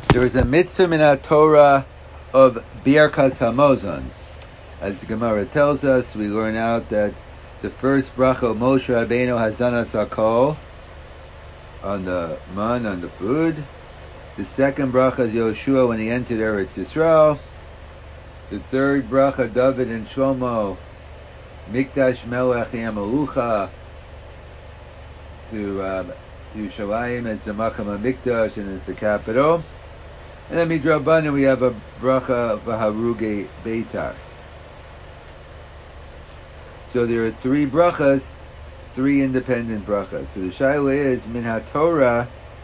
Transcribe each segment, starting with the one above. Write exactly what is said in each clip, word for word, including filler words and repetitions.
There is a mitzvah in our Torah of Birkas Hamazon. As the Gemara tells us, we learn out that the first bracha of Moshe Rabbeinu Hazanas Hakol on the man, on the food. The second bracha is Yoshua when he entered Eretz Yisrael. The third bracha, David and Shlomo, Mikdash Melech Yamalucha, to um, Yerushalayim as the Makam HaMikdash and as the capital. And then Midrabanan we have a bracha Vaharuge Beitar. So there are three brachas, three independent brachas. So the shaila is, Min HaTorah,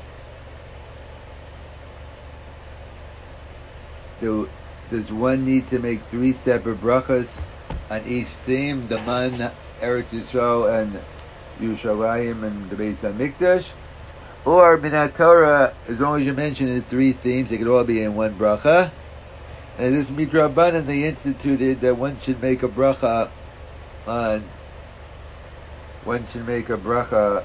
do, does one need to make three separate brachas on each theme, the Man, Eretz Yisrael, and Yerushalayim, and the Beis HaMikdash? Or Min HaTorah, as long as you mention the three themes, they could all be in one bracha. And this Midrabanan, they instituted that one should make a bracha on, one should make a bracha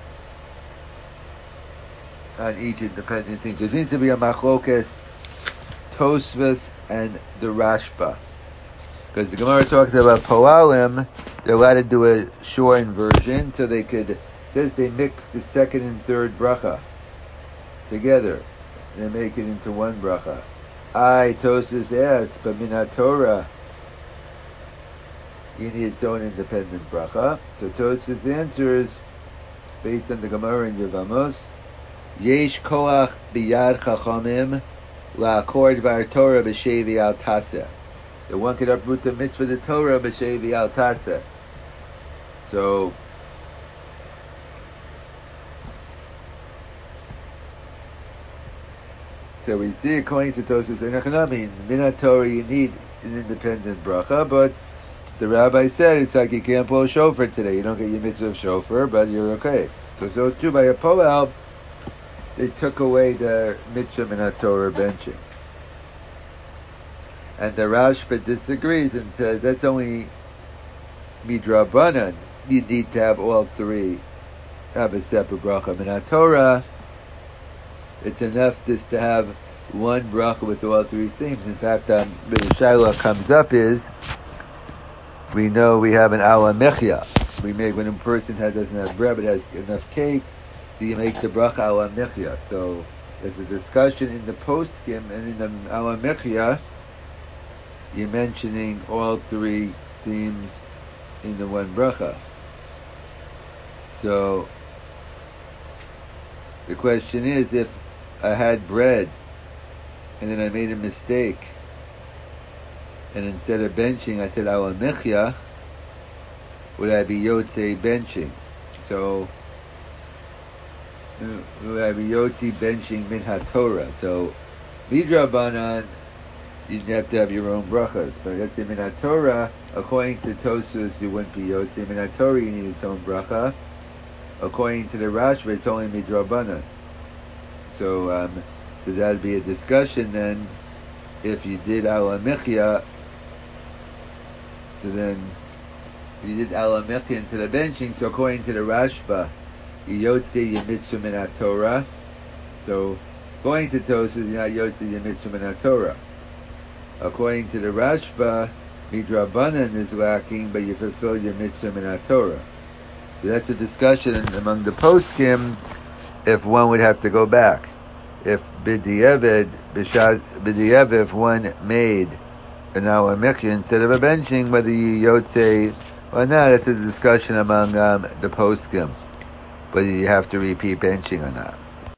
on each independent thing. There seems to be a machlokas, Tosfos, and the Rashba. Because the Gemara talks about Poalim, they're allowed to do a shortened version, so they could, says they mix the second and third bracha together. They make it into one bracha. I, Tosfos asks, but Min HaTorah, you need its own independent bracha. So Tosfos answers, based on the Gemara in Yevamos, Yesh koach biyad chachamim la'akor dvar Torah b'shevi al taseh. The one could uproot the mitzvah the Torah b'shevi al taseh. So So we see, according to Tosfos and Achanami, Min HaTorah you need an independent bracha, but the rabbi said it's like you can't blow shofar today. You don't get your mitzvah of shofar, but you're okay. So those two by a poel, they took away the mitzvah Min HaTorah benching. And the Rashba disagrees and says that's only midrabanan. You need to have all three have a separate bracha. Min HaTorah, it's enough just to have one bracha with all three themes. In fact, um, where the shaila comes up is, we know we have an ala mechya. We make, when a person has, doesn't have bread but has enough cake, so you make the bracha ala mechya. So there's a discussion in the poskim, and in the ala mechya, you're mentioning all three themes in the one bracha. So the question is, if I had bread and then I made a mistake, and instead of benching I said ala mechya, would I be yotze benching? So would I be yotze benching Min HaTorah? So midrabanan you'd have to have your own brachas, but let's say Min HaTorah, according to Tosfos you wouldn't be yotze. Min HaTorah you need its own bracha. According to the Rashba it's only midrabanan. So um, so that'd be a discussion then, if you did ala mechya, so then you did ala mechya into the benching, so according to the Rashba, you yotze your mitzvah Min HaTorah. So according to Tosfos, you're not yotze your mitzvah Min HaTorah. According to the Rashba, midrabanan is lacking, but you fulfill your mitzvah Min HaTorah. So that's a discussion among the poskim, if one would have to go back. If b'diavad, b'diavad, if one made an ala mechya instead of a benching, whether you yotze or not, that's a discussion among um, the poskim, whether you have to repeat benching or not.